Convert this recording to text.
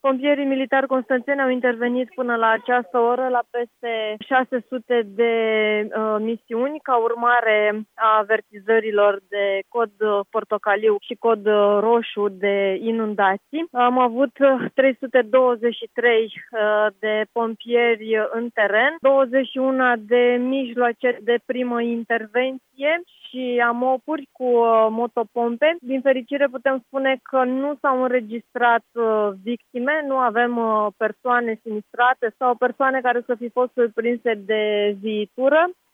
Pompierii militari constanțeni au intervenit până la această oră la peste 600 de misiuni ca urmare a avertizărilor de cod portocaliu și cod roșu de inundații. Am avut 323 de pompieri în teren, 21 de mijloace de primă intervenție și amopuri cu motopompe. Din fericire putem spune că nu s-au înregistrat victime, nu avem persoane sinistrate sau persoane care să fi fost surprinse de ziitură.